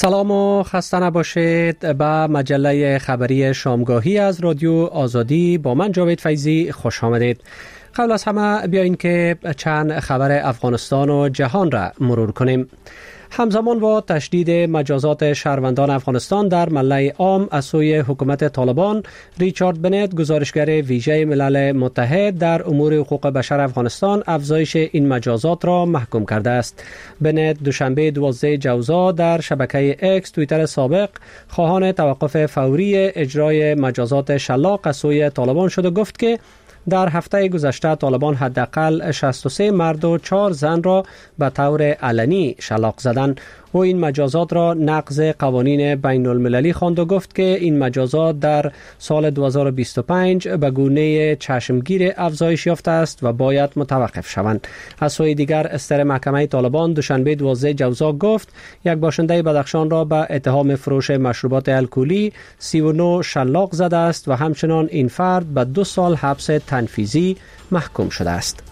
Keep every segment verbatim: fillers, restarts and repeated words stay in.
سلام و خسته نباشید. به مجله خبری شامگاهی از رادیو آزادی با من جاوید فیضی خوش آمدید. قبل از همه بیایید که چند خبر افغانستان و جهان را مرور کنیم. همزمان با تشدید مجازات شهروندان افغانستان در ملأ عام از سوی حکومت طالبان، ریچارد بنت، گزارشگر ویژه ملل متحد در امور حقوق بشر افغانستان، افزایش این مجازات را محکوم کرده است. بنت دوشنبه دوازده جوزا در شبکه اکس توییتر سابق خواهان توقف فوری اجرای مجازات شلاق از سوی طالبان شد و گفت که در هفته گذشته طالبان حداقل شصت و سه مرد و چهار زن را به طور علنی شلاق زدند. و این مجازات را نقض قوانین بین المللی خواند و گفت که این مجازات در سال دو هزار و بیست و پنج به گونه چشمگیر افزایش یافته است و باید متوقف شوند. از سوی دیگر استر محکمه طالبان دوشنبه دوازده جوزا گفت یک باشنده بدخشان را به اتهام فروش مشروبات الکلی سی و نه شلاق زده است و همچنان این فرد به دو سال حبس تنفیذی محکوم شده است.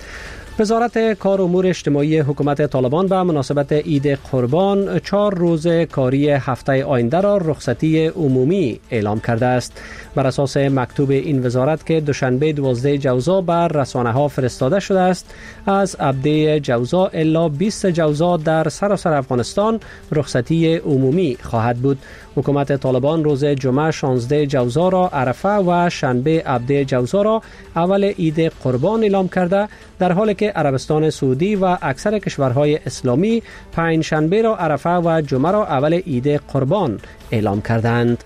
وزارت کار امور اجتماعی حکومت طالبان به مناسبت عید قربان چهار روز کاری هفته آینده را رخصتی عمومی اعلام کرده است. بر اساس مکتوب این وزارت که دوشنبه دوازده جوزا بر رسانه ها فرستاده شده است، از هفده جوزا الا بیست جوزا در سراسر افغانستان رخصتی عمومی خواهد بود. حکومت طالبان روز جمعه شانزده جوزا را عرفه و شنبه هفده جوزا را اول عید قربان اعلام کرده، در حالی که عربستان سعودی و اکثر کشورهای اسلامی پنج شنبه را عرفه و جمعه را اول عید قربان اعلام کردند.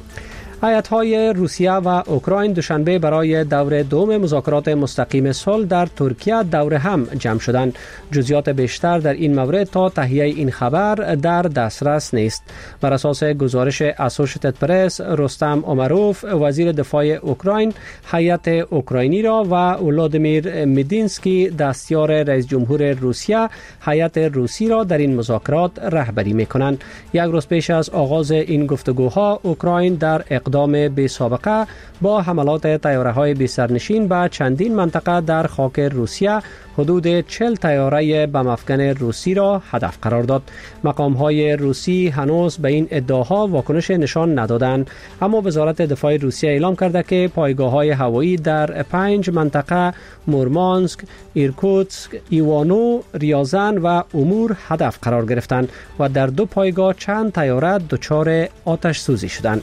هیئت‌های روسیه و اوکراین دوشنبه برای دور دوم مذاکرات مستقیم صلح در ترکیه دور هم جمع شدند. جزئیات بیشتر در این مورد تا تهیه این خبر در دسترس نیست. بر اساس گزارش اسوشیتد پرس، رستم امروف، وزیر دفاع اوکراین، هیئت اوکراینی را و ولادیمیر مدینسکی، دستیار رئیس جمهور روسیه، هیئت روسی را در این مذاکرات رهبری می‌کنند. یک روز پیش از آغاز این گفتگوها، اوکراین در اقدام بی سابقه با حملات طیاره‌های بی سرنشین به چندین منطقه در خاک روسیه حدود چهل طیاره بم افکن روسی را هدف قرار داد. مقام‌های روسی هنوز به این ادعاها واکنش نشان ندادند، اما وزارت دفاع روسیه اعلام کرده که پایگاه‌های هوایی در پنج منطقه مورمانسک، ایرکوتسک، ایوانو، ریازن و امور هدف قرار گرفتند و در دو پایگاه چند طیاره دچار آتش سوزی شدند.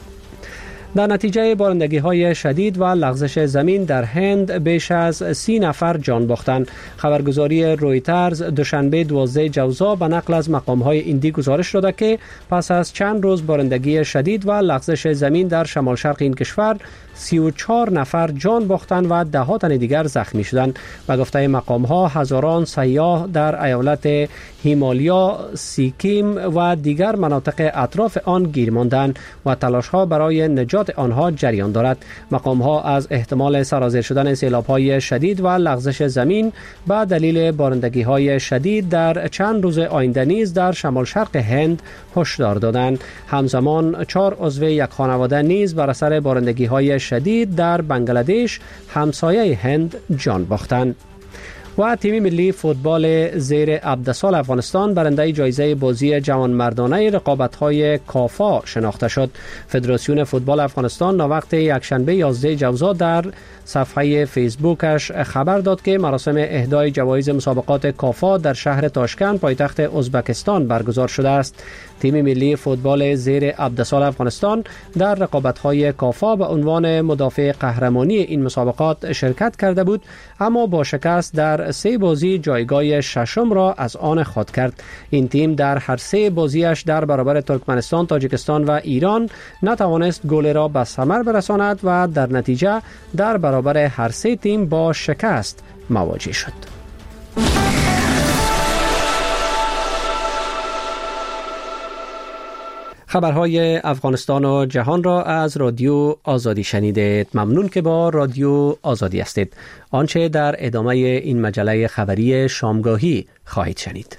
در نتیجه بارندگی‌های شدید و لغزش زمین در هند بیش از سی نفر جان باختند. خبرگزاری رویترز دوشنبه دوازده جوزا به نقل از مقام‌های هندی گزارش داده که پس از چند روز بارندگی شدید و لغزش زمین در شمال شرق این کشور سی و چهار نفر جان باختند و ده ها تن دیگر زخمی شدند. به گفته مقام‌ها هزاران سیاح در ایالت هیمالیا، سیکیم و دیگر مناطق اطراف آن گیر ماندند و تلاش‌ها برای نجات آنها جریان دارد. مقام‌ها از احتمال سرازیر شدن سیلاب‌های شدید و لغزش زمین به دلیل بارندگی‌های شدید در چند روز آینده نیز در شمال شرق هند هشدار دادند. همزمان چهار عضو یک خانواده نیز بر اثر بارندگی‌های شدید در بنگلادش همسایه هند جان باختند. و تیم ملی فوتبال زیر هفده سال افغانستان برنده جایزه بازی جوانمردانه رقابت‌های کافا شناخته شد. فدراسیون فوتبال افغانستان ناوقت یکشنبه یازده جوزا در صفحه فیسبوکش خبر داد که مراسم اهدای جوایز مسابقات کافا در شهر تاشکند پایتخت ازبکستان برگزار شده است. تیم ملی فوتبال زیر هفده سال افغانستان در رقابت‌های کافا به عنوان مدافع قهرمانی این مسابقات شرکت کرده بود، اما با شکست در سه بازی جایگاه ششم را از آن خود کرد. این تیم در هر سه بازیش در برابر ترکمنستان، تاجیکستان و ایران نتوانست گل را به ثمر برساند و در نتیجه در برابر هر سه تیم با شکست مواجه شد. خبرهای افغانستان و جهان را از رادیو آزادی شنیدید. ممنون که با رادیو آزادی هستید. آنچه در ادامه این مجله خبری شامگاهی خواهید شنید.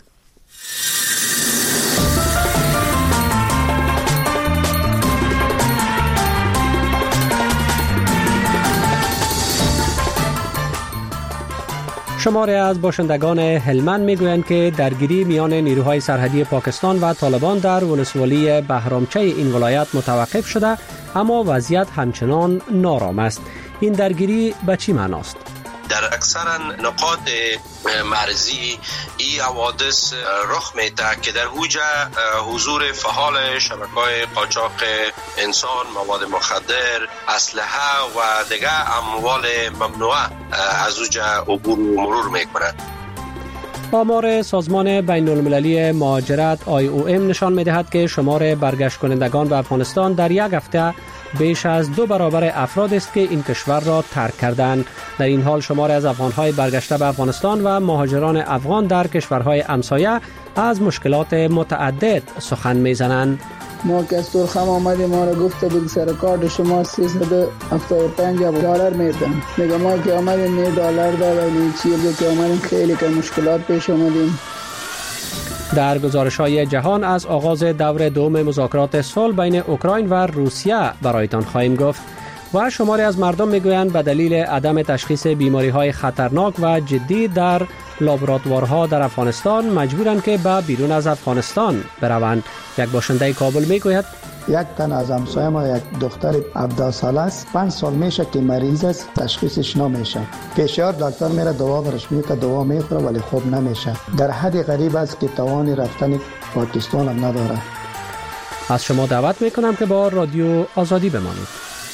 شماری از باشندگان هلمند میگویند که درگیری میان نیروهای سرحدی پاکستان و طالبان در ولسوالی بهرامچه این ولایت متوقف شده، اما وضعیت همچنان نارام است. این درگیری به چی معناست؟ در اکثر نقاط مرزی این حوادث رخ میده که در اوجا حضور فعال شبکه‌های قاچاق انسان، مواد مخدر، اسلحه و دیگر اموال ممنوعه از اوجا عبور و مرور میکنند. آمار سازمان بین المللی مهاجرت آی او ام نشان می‌دهد که شمار برگشت کنندگان به افغانستان در یک هفته بیش از دو برابر افراد است که این کشور را ترک کردند. در این حال شمار از افغان‌های برگشته به افغانستان و مهاجران افغان در کشورهای همسایه از مشکلات متعدد سخن می‌زنند. ما که از ترخم آمدیم ما را گفته بود سر کارت شما سیصد و هفتاد و پنج دلار میدن. میگه ما که آمدیم نه دلار دادیم، چیزی که آمدیم خیلی که مشکلات پیش آمدیم. در گزارش‌های جهان از آغاز دور دوم مذاکرات صلح بین اوکراین و روسیه برایتان خواهیم گفت و شماری از مردم میگویند به دلیل عدم تشخیص بیماری‌های خطرناک و جدی در لابراتوارها در افغانستان مجبورند که به بیرون از افغانستان بروند. یک باشنده کابل میگوید یک تن از همسایه ما یک دختر هفده ساله است، پنج سال میشه که مریض است، تشخیصش نمیشه. پیشیار دکتر میره دوا برش میده، دوا میخوره ولی خوب نمیشه. در حد غریب است که توان رفتن پاکستان هم نداره. از شما دعوت میکنم که با رادیو آزادی بمانید.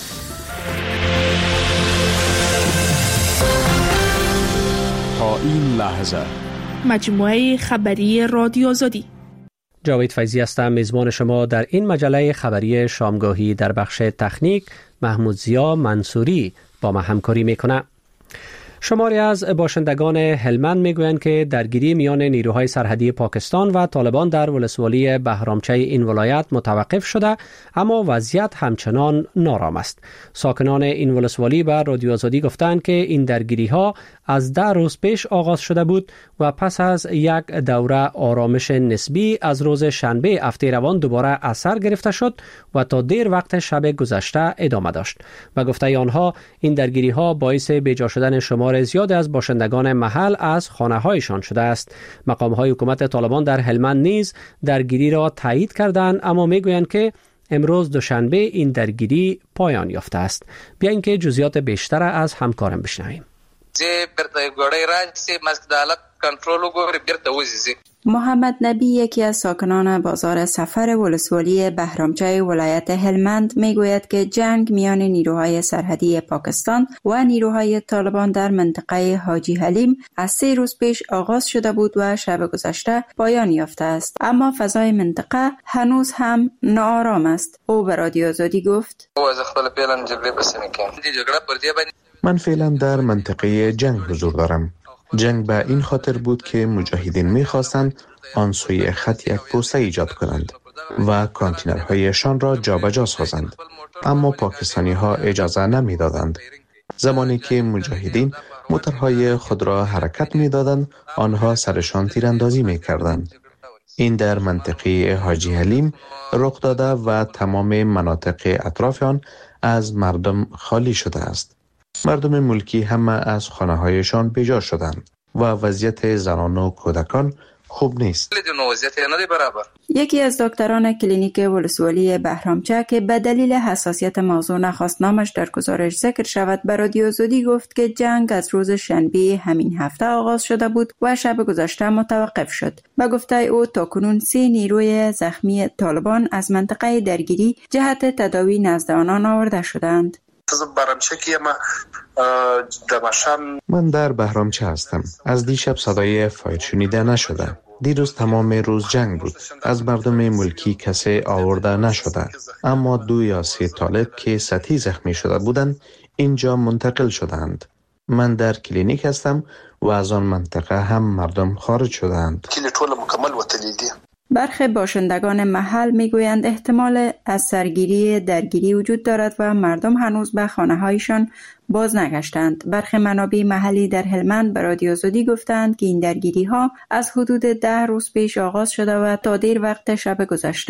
تا این لحظه مجموعه خبری رادیو آزادی. جاوید فیضی هستم، میزبان شما در این مجله خبری شامگاهی. در بخش تکنیک محمود ضیا منصوری با ما همکاری میکنه. شماری از باشندگان هلمند میگویند که درگیری میان نیروهای سرحدی پاکستان و طالبان در ولسوالی بهرامچه این ولایت متوقف شده، اما وضعیت همچنان نارام است. ساکنان این ولسوالی به رادیو آزادی گفتند که این درگیری ها از ده روز پیش آغاز شده بود و پس از یک دوره آرامش نسبی از روز شنبه هفته روان دوباره اثر گرفته شد و تا دیر وقت شب گذشته ادامه داشت. و گفته آنها این درگیری ها باعث بیجا شدن شمار زیاد از باشندگان محل از خانه هایشان شده است. مقام های حکومت طالبان در هلمند نیز درگیری را تایید کردند، اما میگویند که امروز دوشنبه این درگیری پایان یافته است. بیاین که جزئیات بیشتر از همکارم بشنویم. محمد نبی یکی از ساکنان بازار سفر ولسوالی بهرامچه ولایت هلمند میگوید که جنگ میان نیروهای سرحدی پاکستان و نیروهای طالبان در منطقه حاجی حلیم از سه روز پیش آغاز شده بود و شب گذشته پایان یافته است، اما فضای منطقه هنوز هم ناآرام است. او به رادیو آزادی گفت: من فعلا در منطقه جنگ حضور دارم. جنگ به این خاطر بود که مجاهدین می‌خواستند آن سوی خط یک پوسته ایجاد کنند و کانتینرهایشان را جابجا سازند، اما پاکستانی ها اجازه نمی‌دادند. زمانی که مجاهدین موتورهای خود را حرکت می‌دادند، آنها سرشان تیراندازی می‌کردند. این در منطقه حاجی حلیم رخ داده و تمام مناطق اطراف آن از مردم خالی شده است. مردم ملکی همه از خانه‌هایشان بیجا شدند و وضعیت زنان و کودکان خوب نیست. یکی از دکتران کلینیک ولسوالی بهرامچه که به دلیل حساسیت موضوع نخواست نامش در گزارش ذکر شود به رادیو آزادی گفت که جنگ از روز شنبه همین هفته آغاز شده بود و شب گذشته متوقف شد. به گفته او تاکنون سه نیروی زخمی طالبان از منطقه درگیری جهت تداوی نزد آنان آورده شدند. من در بهرامچه هستم. از دیشب صدای فایر شنیده نشده. دیروز تمام روز جنگ بود. از مردم ملکی کسی آورده نشده، اما دو یا سه طالب که سطحی زخمی شده بودند اینجا منتقل شدند. من در کلینیک هستم و از آن منطقه هم مردم خارج شدند. برخی باشندگان محل میگویند احتمال از سرگیری درگیری وجود دارد و مردم هنوز به خانه‌هایشان باز نگشتند. برخی منابع محلی در هلمند به رادیو آزادی گفتند که این درگیری ها از حدود ده روز پیش آغاز شده و تا دیر وقت شب گذشته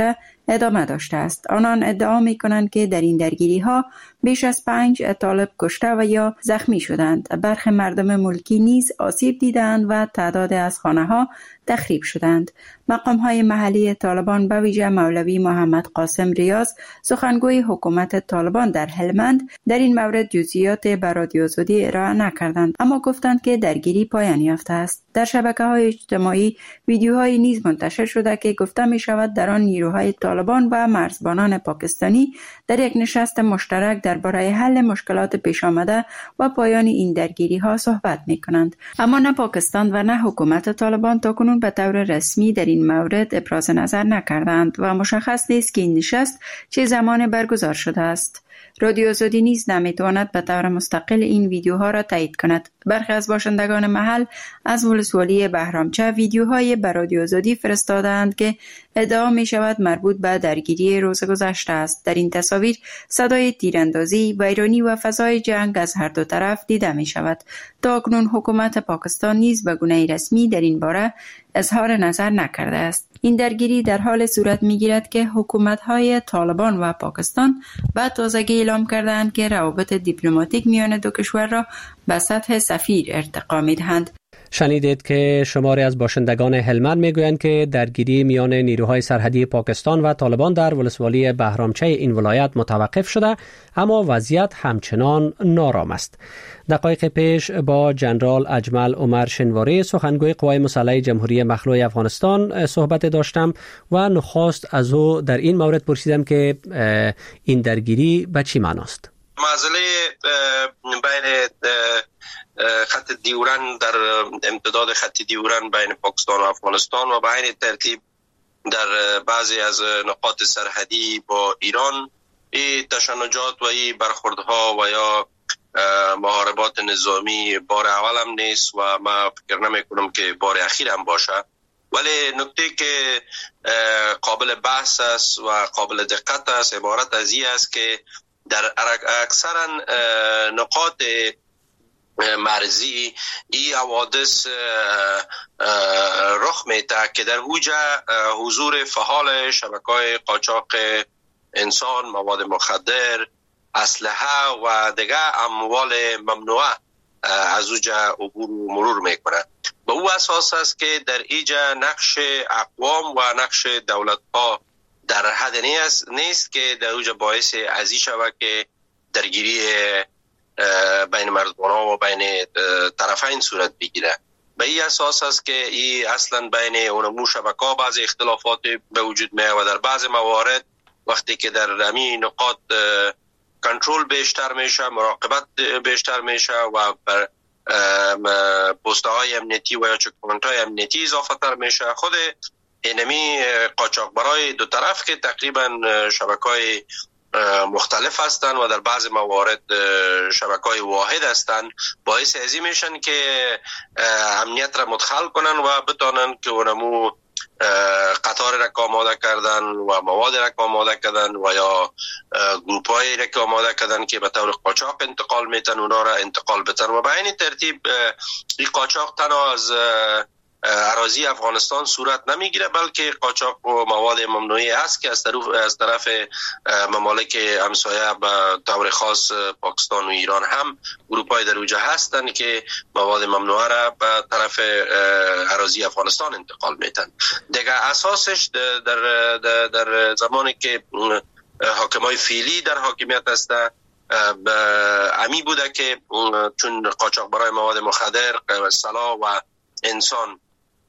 ادامه داشته است. آنان ادعا می کنند که در این درگیری ها بیش از پنج طالب کشته و یا زخمی شدند. برخی مردم ملکی نیز آسیب دیدند و تعداد از خانه ها تخریب شدند. مقام های محلی طالبان به ویژه مولوی محمد قاسم ریاض سخنگوی حکومت طالبان در هلمند در این مورد جزئیات به رادیو آزادی ارائه نکردند، اما گفتند که درگیری پایان یافته است. در شبکه‌های اجتماعی ویدیوهایی نیز منتشر شده که گفته می شود در آن نیروهای طالبان و مرزبانان پاکستانی در یک نشست مشترک درباره حل مشکلات پیش آمده و پایان این درگیری ها صحبت می کنند. اما نه پاکستان و نه حکومت طالبان تاکنون به طور رسمی در این مورد ابراز نظر نکردند و مشخص نیست که این نشست چه زمان برگزار شده است. رادیو آزادی نیز نمیتواند به طور مستقل این ویدیوها را تایید کند. برخی از باشندگان محل از ولسوالی بهرامچه ویدیوهای به رادیو آزادی فرستادند که ادعا می شود مربوط به درگیری روز گذشته است. در این تصاویر صدای تیراندازی، ویرانی و فضای جنگ از هر دو طرف دیده می شود. تا اکنون حکومت پاکستان نیز به گونه رسمی در این باره اظهار نظر نکرده است. این درگیری در حال صورت می گیرد که حکومت‌های طالبان و پاکستان به تازگی اعلام کردند که روابط دیپلماتیک میان دو کشور را به سطح سفیر ارتقا می دهند. شنیدید که شماری از باشندگان هلمند میگویند که درگیری میان نیروهای سرحدی پاکستان و طالبان در ولسوالی بهرامچه این ولایت متوقف شده، اما وضعیت همچنان نارام است. دقایق پیش با جنرال اجمل عمر شنواری سخنگوی قوای مسلح جمهوری مخلوع افغانستان صحبت داشتم و نخست از او در این مورد پرسیدم که این درگیری به چی معناست؟ مسئله بین خط دیورن در امتداد خط دیورن بین پاکستان و افغانستان و به این ترتیب در بعضی از نقاط سرحدی با ایران این تشنجات و این برخوردها و یا محاربات نظامی بار اول هم نیست و ما فکر نمی کنم که بار اخیر هم باشه، ولی نکته که قابل بحث است و قابل دقت است عبارت از این است که در اکثر نقاط مرزی این حوادث رخ میده که در اوجه حضور فعال شبکه‌های قاچاق انسان، مواد مخدر، اسلحه و دیگر اموال ممنوعه از اوجه عبور و مرور میکنه. به او اساس است که در اینجا نقش اقوام و نقش دولت ها در حد نیست که در اوجه باعث ازی شود که درگیری بین مرزبانان و بین طرفین صورت بگیره. به این اساس است که این اصلا بین اونمو شبکه‌ها بعضی اختلافات به وجود میاد و در بعض موارد وقتی که در همین نقاط کنترل بیشتر میشه، مراقبت بیشتر میشه و بر پست‌های امنیتی و یا چک‌پوینت‌های امنیتی اضافه تر میشه، خود اینمی قاچاقبرای دو طرف که تقریبا شبکه‌های مختلف هستند و در بعض موارد شبکه‌های واحد هستند، باعث ازی میشن که امنیت را مدخل کنن و بتانن که اونمو قطار را آماده کردن و مواد را آماده کردن و یا گروپ‌های را آماده کردن که به طور قاچاق انتقال میتن اونا را انتقال بتن و به این ترتیب این قاچاق تنها از اراضی افغانستان صورت نمیگیره بلکه قاچاق و مواد ممنوعی است که از طرف از طرف ممالک همسایه به طور خاص پاکستان و ایران هم گروپ‌های در اوجه هستند که مواد ممنوعه را به طرف اراضی افغانستان انتقال میتن. دیگه اساسش در در, در زمانی که حاکمای فعلی در حاکمیت هستند امی بوده که چون قاچاق برای مواد مخدر، سلاح و انسان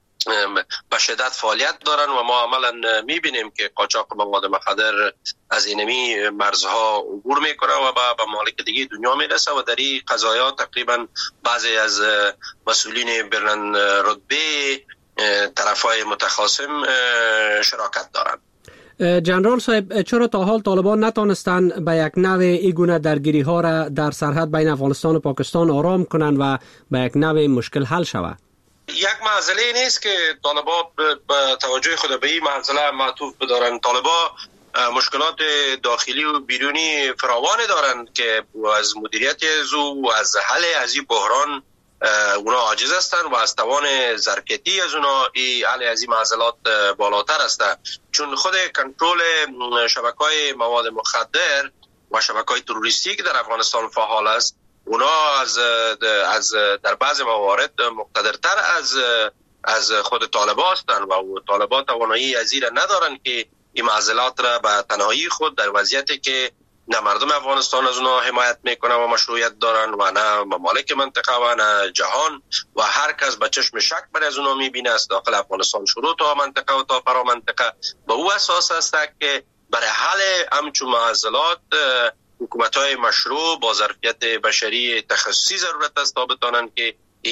به شدت فعالیت دارن و ما عملا میبینیم که قاچاق مواد مخدر از اینمی مرزها عبور میکنه و به ممالک دیگه دنیا میرسه و در این قضایا تقریبا بعضی از مسئولین بلند رتبه طرفای متخاصم شراکت دارن. جنرال صاحب، چرا تا حال طالبان نتانستند به یک نوع این گونه درگیری ها را در سرحد بین افغانستان و پاکستان آرام کنند و به یک نوع مشکل حل شود؟ یک معضله نیست که طالبا به توجه خود به این معضله معطوف بدارن. طالبا مشکلات داخلی و بیرونی فراوان دارند که از مدیریت ازو و از حل از این بحران اونا عاجز هستند و از توان ظرفیتی از اونا ای علی از این معضلات بالاتر است، چون خود کنترل شبکه‌های مواد مخدر و شبکه‌های تروریستی که در افغانستان فعال است، اونا از از در بعض موارد مقتدرتر از از خود طالبان هستند و طالبان توانایی از این ندارند که این معضلات را به تنهایی خود در وضعیتی که نه مردم افغانستان از اونا حمایت میکنه و مشروعیت دارن و نه ممالک منطقه و نه جهان و هر کس به چشم شک بر از اونا میبینه است داخل افغانستان شروع تا منطقه و تا فرا منطقه به او اساس است که برای حل همچون معضلات حکومت‌های مشروع با ظرفیت بشری تخصصی ضرورت است تا بتانند که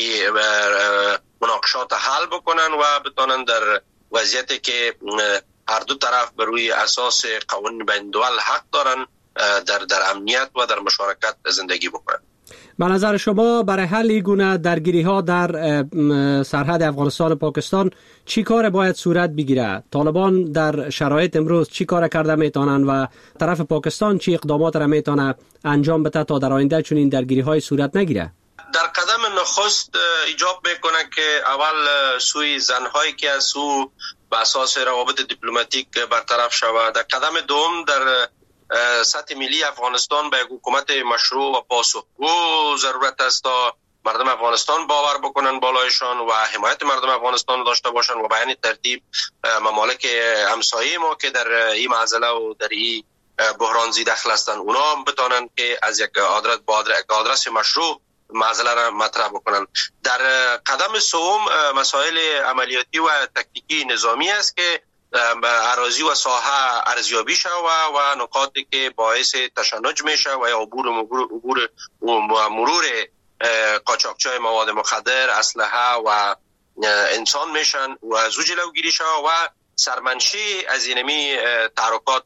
مناقشات حل بکنن و بتانن در وضعیتی که هر دو طرف بر روی اساس قوانین بین الملل حق دارن در در امنیت و در مشارکت زندگی بکنن. به نظر شما برای حل این گونه درگیری ها در سرحد افغانستان و پاکستان چی کار باید صورت بگیره؟ طالبان در شرایط امروز چی کار کرده میتونن و طرف پاکستان چی اقدامات را میتونه انجام بده تا در آینده چون این درگیری های صورت نگیره؟ در قدم نخست ایجاب میکنه که اول سوی زنهایی که از سو به اساس روابط دیپلماتیک برطرف شود. در قدم دوم در سطح ملی افغانستان به حکومت مشروع و پاسخگو ضرورت است تا مردم افغانستان باور بکنن بالایشان و حمایت مردم افغانستان داشته باشن و به این ترتیب ممالک همسایه ما که در این معضله و در این بحران زیر دخل هستند اونا هم بتانن که از یک آدرس با آدرس مشروع معضله را مطرح بکنن. در قدم سوم مسائل عملیاتی و تکتیکی نظامی است که اراضی و ساحه ارزیابی شود و نقاطی که باعث تشنج میشه و یا عبور عبور و مرور قاچاقچی‌های مواد مخدر، اسلحه و انسان میشن و زو جلوگیری شود و سرمنشی از اینمی تحرکات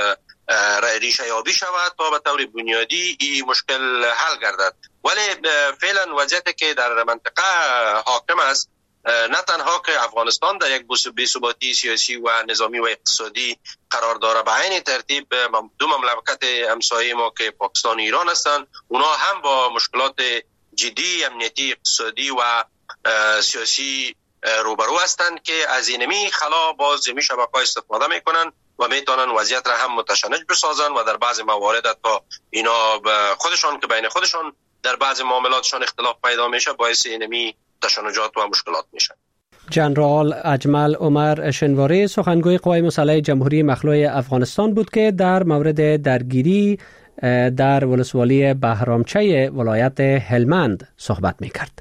ریشه یابی شود تا به طور بنیادی این مشکل حل گردد. ولی فعلا وضعیتی که در منطقه حاکم است نه تنها که افغانستان در یک بی‌ثباتی سیاسی و نظامی و اقتصادی قرار داره، به عین ترتیب دو مملکت همسایه ما که پاکستان و ایران هستند اونا هم با مشکلات جدی امنیتی، اقتصادی و سیاسی روبرو هستند که از اینمی خلا باز می شبکه‌ها استفاده میکنن و میتونن وضعیت را هم متشنج بسازن و در بعض موارد تا اینا خودشان که بین خودشان در بعض معاملاتشان اختلاف پیدا میشه باعث اینمی تشنجات و مشکلات میشن. جنرال اجمل عمر شنواری سخنگوی قوای مسلح جمهوری مخلوع افغانستان بود که در مورد درگیری در ولسوالی بهرامچه ولایت هلمند صحبت میکرد.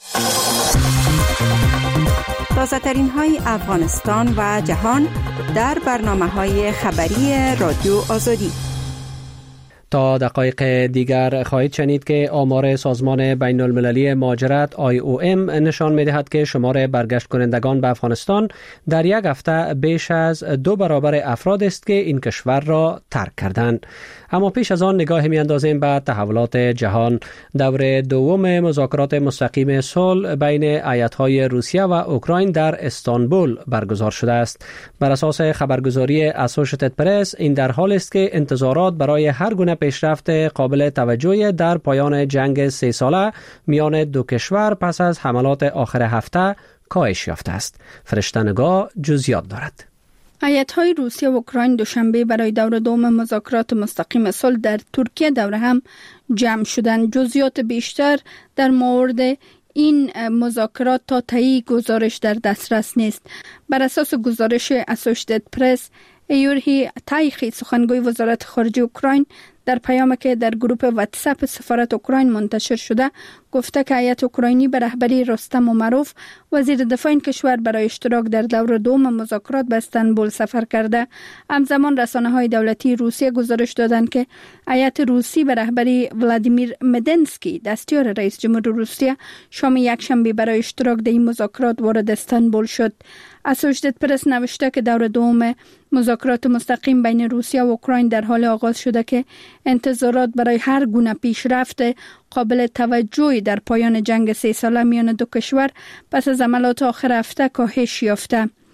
تازه ترین های افغانستان و جهان در برنامه های خبری رادیو آزادی. تا دقایق دیگر خواهید شنید که آمار سازمان بین المللی مهاجرت آی او ام نشان می‌دهد که شمار برگشت کنندگان به افغانستان در یک هفته بیش از دو برابر افراد است که این کشور را ترک کردند. اما پیش از آن نگاه می‌اندازیم به تحولات جهان. دور دوم مذاکرات مستقیم صلح بین ایالت‌های روسیه و اوکراین در استانبول برگزار شده است. بر اساس خبرگزاری اسوشییتد پرس این در حال است که انتظارات برای هر گونه پیشرفت قابل توجهی در پایان جنگ سه ساله میان دو کشور پس از حملات آخر هفته کاهش یافته است. فرشته‌نگاه جزئیات دارد. ایالت‌های روسیه و اوکراین دوشنبه برای دور دوم مذاکرات مستقیم صلح در ترکیه دور هم جمع شدند. جزئیات بیشتر در مورد این مذاکرات تا تایی گزارش در دسترس نیست. بر اساس گزارش اسوشییتد پرس، یوری تایخی سخنگوی وزارت خارجه اوکراین در پیامی که در گروه واتساپ سفارت اوکراین منتشر شده گفته که هیئت اوکراینی به رهبری رستم اومروف وزیر دفاع این کشور برای اشتراک در دور دوم مذاکرات به استانبول سفر کرده. همزمان رسانه‌های دولتی روسیه گزارش دادند که هیئت روسی به رهبری ولادیمیر مدنسکی دستیار رئیس جمهور روسیه شام یکشنبه برای اشتراک در این مذاکرات وارد استانبول شد. اسوشییتد پرس نوشته که دور دوم مذاکرات مستقیم بین روسیه و اوکراین در حال آغاز شده که انتظارات برای هر گونه پیشرفت قابل توجهی در پایان جنگ سه ساله میان دو کشور پس از حملات آخر هفته کاهش یافته.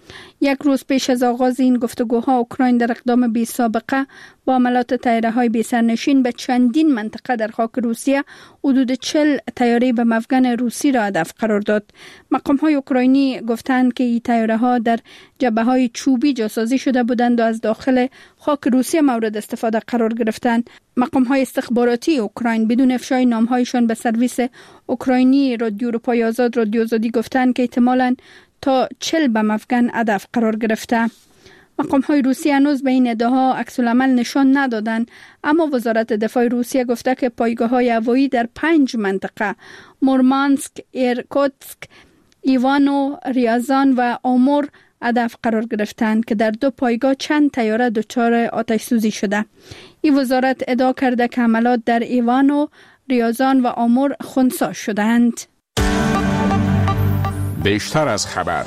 یک روز پیش از آغاز این گفتگوها، اوکراین در اقدام بی سابقه با حملات طیاره‌های بی سرنشین به چندین منطقه در خاک روسیه حدود چهل طیاره به مفگن روسی را هدف قرار داد. مقام‌های اوکراینی گفتند که این طیاره‌ها در جبهه‌های چوبی جاسازی شده بودند و از داخل خاک روسیه مورد استفاده قرار گرفتند. مقام‌های استخباراتی اوکراین بدون افشای نام‌هایشان به سرویس اوکراینی رادیو اروپای آزاد رادیو آزادی گفتند که احتمالاً تا چهل به مفگن هدف قرار گرفته. مقام‌های روسیه هنوز به این ادعاها عکس‌العمل نشان ندادند، اما وزارت دفاع روسیه گفته که پایگاه‌های هوایی در پنج منطقه مورمانسک، ایرکوتسک، ایوانو، ریازان و آمور هدف قرار گرفتند که در دو پایگاه چند طیاره دچار آتش سوزی شده. این وزارت ادعا کرده که حملات در ایوانو، ریازان و آمور خنثی شدند. بیشتر از خبر.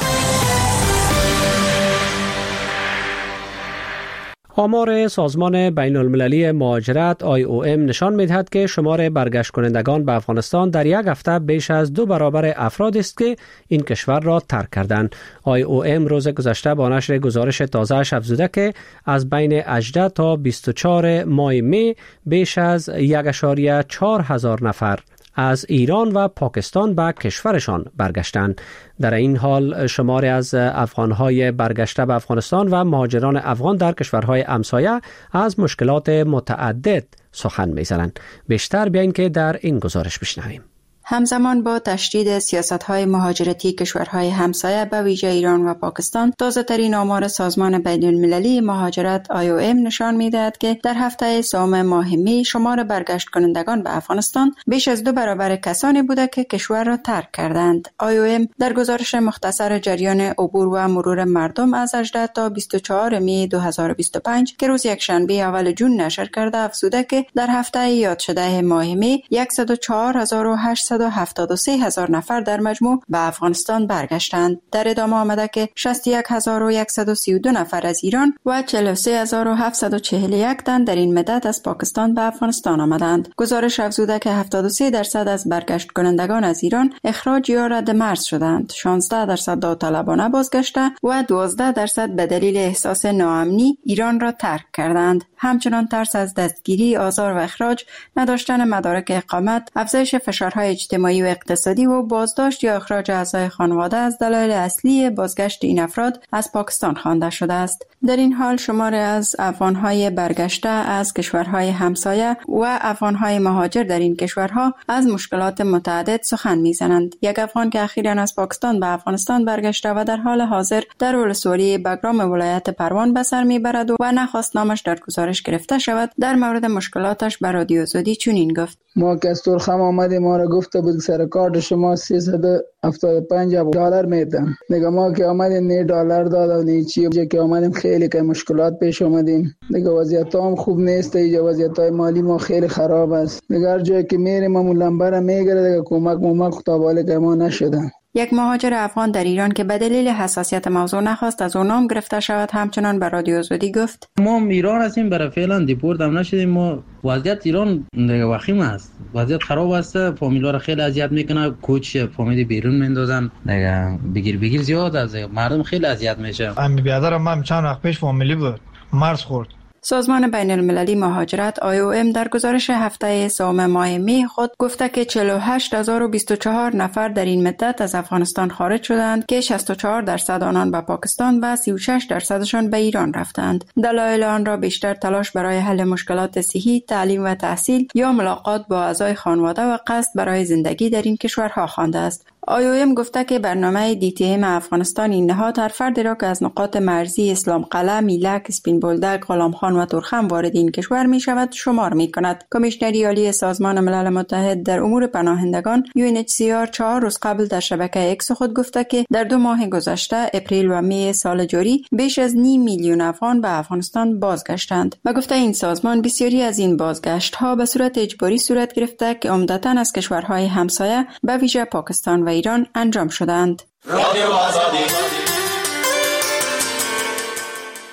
آمار سازمان بین المللی مهاجرت آی او ام نشان می‌دهد که شمار برگشت کنندگان به افغانستان در یک هفته بیش از دو برابر افراد است که این کشور را ترک کردند. آی او ام روز گذشته با نشر گزارش تازه‌اش افزوده که از بین هجده تا بیست و چهار ماه می بیش از یک و چهار هزار نفر از ایران و پاکستان به کشورشان برگشتند. در این حال شماری از افغان‌های برگشته به افغانستان و مهاجران افغان در کشورهای همسایه از مشکلات متعدد سخن می‌زنند. بیشتر بیاین که در این گزارش بشنویم. همزمان با تشدید سیاست‌های مهاجرتی کشورهای همسایه به ویژه ایران و پاکستان، تازه‌ترین آمار سازمان بین‌المللی مهاجرت آی او ام نشان می‌دهد که در هفته سوم ماه می شمار برگشت کنندگان به افغانستان بیش از دو برابر کسانی بوده که کشور را ترک کردند. آی او ام در گزارش مختصر جریان عبور و مرور مردم از هجده تا بیست و چهار می دو هزار و بیست و پنج که روز یکشنبه اول جون نشر کرده افزوده که در هفته یاد شده ماه می صد و چهار هزار و هشتصد و هفتاد و سه هزار نفر در مجموع به افغانستان برگشتند. در ادامه آمده که شصت و یک هزار و صد و سی و دو نفر از ایران و چهل و سه هزار و هفتصد و چهل و یک تن در این مدت از پاکستان به افغانستان آمدند. گزارش افزوده که هفتاد و سه درصد از برگشت کنندگان از ایران اخراج یا رد مرز شدند، شانزده درصد داوطلبانه بازگشته و دوازده درصد به دلیل احساس ناامنی ایران را ترک کردند. همچنان ترس از دستگیری، آزار و اخراج، نداشتن مدارک اقامت، افزایش فشارهای اجتماعی و اقتصادی و بازداشت یا اخراج اعضای خانواده از دلایل اصلی بازگشت این افراد از پاکستان خوانده شده است. در این حال شماری از افغان‌های برگشته از کشورهای همسایه و افغان‌های مهاجر در این کشورها از مشکلات متعدد سخن می‌زنند. یک افغان که اخیراً از پاکستان به افغانستان برگشته و در حال حاضر در ولسوالی بگرام ولایت پروان به سر می‌برد و نخواست نامش در گزارش گرفته شود، در مورد مشکلاتش به رادیو آزادی چنین گفت: ما که از ترخم آمدیم ما را گفته بود سر کارت شما سیصد و هفتاد و پنج دلار میدم. دیگه ما که آمدیم نه دلار داد و نه چی که آمدیم خیلی که مشکلات پیش آمدیم. دیگه وضعیت هم خوب نیست، اینجا وضعیت های مالی ما خیلی خراب است. دیگه هر جایی که میریم ما لنبر میگیره، دیگه کمک ممک تا بالا که ما نشدن. یک مهاجر افغان در ایران که به دلیل حساسیت موضوع نخواست از اون نام گرفته شود همچنان به رادیو آزادی گفت: ما ایران هستیم، برای فعلا دیپورت هم نشدیم. ما وضعیت ایران دیگه وخیم است، وضعیت خراب است، فامیل‌ها را خیلی اذیت میکنه، کوچ فامیلی بیرون میندازن، دیگه بگیر بگیر زیاد از مردم خیلی اذیت میشه. امی بیادرم من چند وقت پیش فامیلی بود مرز خورد. سازمان بین المللی مهاجرت آی او ام در گزارش هفته سوم ماه می خود گفته که چهل و هشت هزار و بیست و چهار نفر در این مدت از افغانستان خارج شدند که شصت و چهار درصد آنان به پاکستان و سی و شش درصدشان به ایران رفتند. دلایل آن را بیشتر تلاش برای حل مشکلات صحی، تعلیم و تحصیل یا ملاقات با اعضای خانواده و قصد برای زندگی در این کشورها خوانده است. آی او ام گفته که برنامه دی تی ام افغانستان این نهاد هر فردی را که از نقاط مرزی اسلام قلعه، میلک، اسپین بولدک، غلام خان و ترخم وارد این کشور می شود شمار می کند. کمیشنری عالی سازمان ملل متحد در امور پناهندگان یو ان اچ سی آر چهار روز قبل در شبکه اکس خود گفته که در دو ماه گذشته اپریل و می سال جاری بیش از نیم میلیون افغان به افغانستان بازگشتند و گفته این سازمان بسیاری از این بازگشت ها به صورت اجباری صورت گرفته که عمدتاً از کشورهای همسایه به ویژه پاکستان و ایران انجام شدند.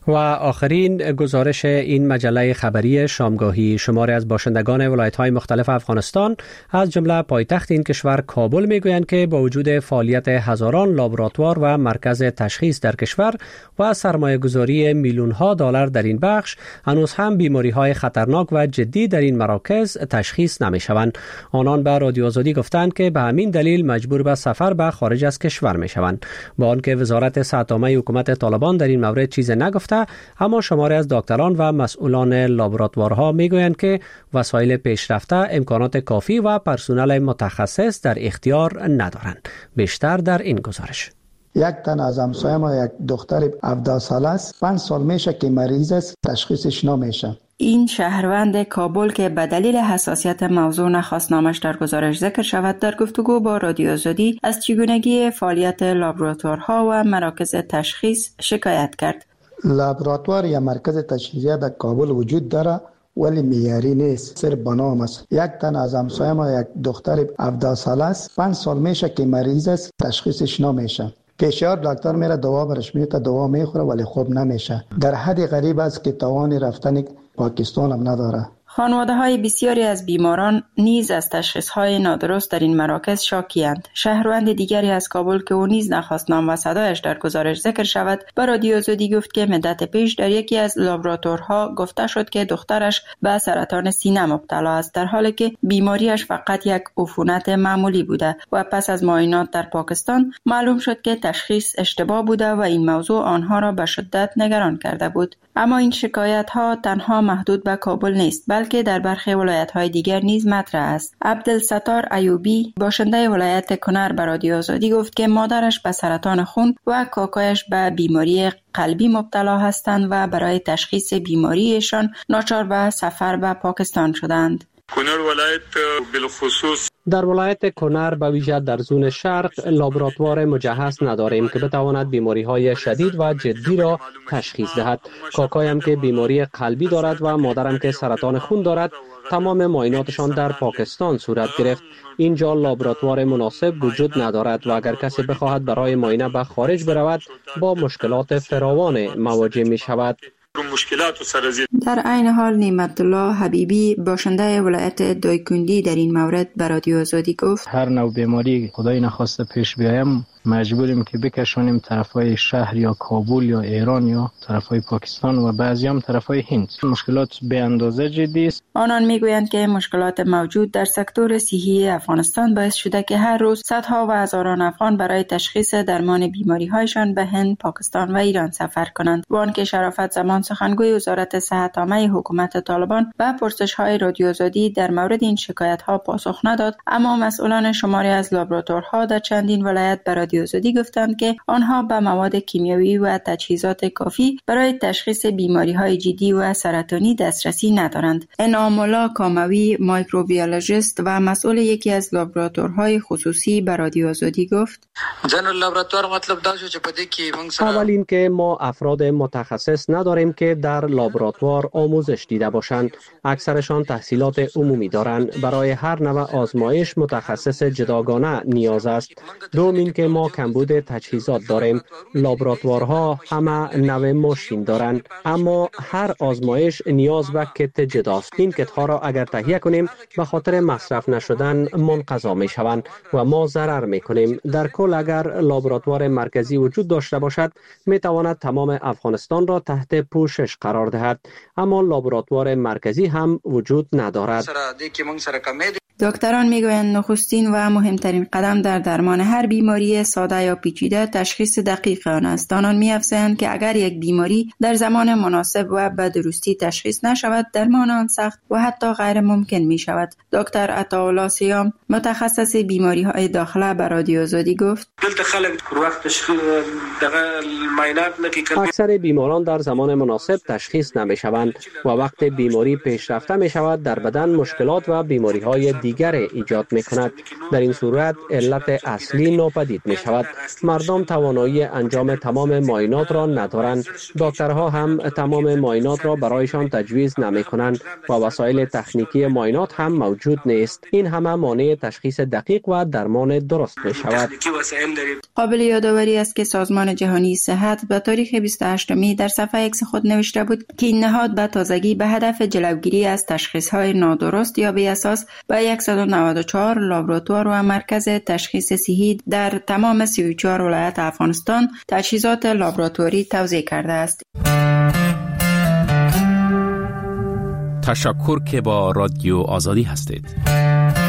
و آخرین گزارش این مجله خبری شامگاهی، شماری از باشندگان ولایت‌های مختلف افغانستان از جمله پایتخت این کشور کابل میگویند که با وجود فعالیت هزاران لابراتوار و مرکز تشخیص در کشور و سرمایه‌گذاری میلیون‌ها دلار در این بخش، هنوز هم بیماری‌های خطرناک و جدی در این مراکز تشخیص نمی‌شوند. آنان به رادیو آزادی گفتند که به همین دلیل مجبور به سفر به خارج از کشور می‌شوند. با آنکه وزارت صحت عامه حکومت طالبان در این مورد چیز نگفته، اما شماری از دکتران و مسئولان لابراتوارها میگویند که وسایل پیشرفته، امکانات کافی و پرسنل متخصص در اختیار ندارند. بیشتر در این گزارش. یک تن از همسایه ما یک دختر هفده ساله است، پنج سال میشه که مریض است، تشخیصش نمیشه. این شهروند کابل که به دلیل حساسیت موضوع نخواست نامش در گزارش ذکر شود، در گفتگو با رادیو آزادی از چگونگی فعالیت لابراتوارها و مراکز تشخیص شکایت کرد. لابراتوار یا مرکز تشخیصی در کابل وجود داره ولی معیاری نیست، صرف به نام است. یک تن از همسایه ما یک دختر هفده ساله است، پنج سال میشه که مریض است، تشخیصش نمیشه. پیشیار دکتر میره دوا برش میده، دوا میخوره ولی خوب نمیشه. در حد غریب است که توان رفتن پاکستان هم نداره. خانواده های بسیاری از بیماران نیز از تشخیص های نادرست در این مراکز شاکی‌اند. شهروند دیگری از کابل که او نیز نخواست نام و صدایش در گزارش ذکر شود، به رادیو آزادی گفت که مدت پیش در یکی از لابراتوارها گفته شد که دخترش به سرطان سینه مبتلا است، در حالی که بیماریش فقط یک عفونت معمولی بوده و پس از معاینات در پاکستان معلوم شد که تشخیص اشتباه بوده و این موضوع آنها را به شدت نگران کرده بود. اما این شکایت ها تنها محدود به کابل نیست، بلکه در برخی ولایت‌های دیگر نیز مطرح است. عبدالستار ایوبی، باشنده ولایت کنر، به رادیو آزادی گفت که مادرش به سرطان خون و کاکایش به بیماری قلبی مبتلا هستند و برای تشخیص بیماریشان ناچار به سفر به پاکستان شدند. کنر ولایت بالخصوص در ولایت کنر به ویژه در زون شرق لابراتوار مجهز نداریم که بتواند بیماری‌های شدید و جدی را تشخیص دهد. کاکایم که بیماری قلبی دارد و مادرم که سرطان خون دارد، تمام معایناتشان در پاکستان صورت گرفت. اینجا لابراتوار مناسب وجود ندارد و اگر کسی بخواهد برای معاینه به خارج برود با مشکلات فراوان مواجه می شود. در عین حال نعمت الله حبیبی، باشنده ولایت دایکندی، در این مورد به رادیو آزادی گفت هر نوع بیماری خدای نخواسته پیش بیایم مجبوریم که بکشونیم طرفای شهر یا کابل یا ایران یا طرفای پاکستان و بعضی هم طرفای هند. مشکلات به اندازه جدی است. آنان میگویند که مشکلات موجود در سکتور صحی افغانستان باعث شده که هر روز صدها و هزاران افغان برای تشخیص درمان بیماری‌هایشان به هند، پاکستان و ایران سفر کنند. وان که شرافت زمان، سخنگوی وزارت صحت عامه حکومت طالبان، به پرسش‌های رادیو آزادی در مورد این شکایت‌ها پاسخ نداد، اما مسئولان شماری از لابراتوارها در چندین ولایت به رادیو آزادی گفتند که آنها به مواد کیمیایی و تجهیزات کافی برای تشخیص بیماری‌های جدی و سرطانی دسترسی ندارند. انعام الله کاموی، مایکروبیولوژیست و مسئول یکی از لابراتوارهای خصوصی به رادیو آزادی گفت: اول این که ما افراد متخصص نداریم که در لابراتوار آموزش دیده باشند. اکثرشان تحصیلات عمومی دارند. برای هر نوع آزمایش متخصص جداگانه نیاز است. دوم این که ما کمبود تجهیزات داریم. لابراتوارها همه نوع ماشین دارند، اما هر آزمایش نیاز به کت جداست. این کت ها را اگر تهیه کنیم به خاطر مصرف نشدن منقضا می شوند و ما ضرر می کنیم. در کل اگر لابراتوار مرکزی وجود داشته باشد می تواند تمام افغانستان را تحت پوشش قرار دهد، اما لابراتوار مرکزی هم وجود ندارد. دکتران میگویند نخستین و مهمترین قدم در درمان هر بیماری ساده یا پیچیده تشخیص دقیق آن است. آنان می‌افزایند که اگر یک بیماری در زمان مناسب و به درستی تشخیص نشود، درمان آن سخت و حتی غیر ممکن می شود. دکتر عطاالله سیام، متخصص بیماری‌های داخله، به رادیو آزادی گفت: اکثر بیماران در زمان مناسب تشخیص نمی شوند. شوند و وقت بیماری پیشرفته می شود در بدن مشکلات و بیماری های دیگر ایجاد می کند. در این صورت علت اصلی ناپدید می شود. مردم توانایی انجام تمام معاینات را ندارند. دکترها هم تمام معاینات را برایشان تجویز نمی کنند و وسایل تکنیکی معاینات هم موجود نیست. این همه مانع تشخیص دقیق و درمان درست می شود. قابل یادآوری است که سازمان جهانی صحت به تاریخ بیست و هشت می در صفحه ایکس خود نوشته بود که این نهاد به تازگی به هدف جلوگیری از تشخیص‌های نادرست یا بی اساس به صد و نود و چهار لابراتوار و مرکز تشخیص صحی در تمام سی و چهار ولایت افغانستان تجهیزات لابراتواری توزیع کرده است. تشکر که با رادیو آزادی هستید.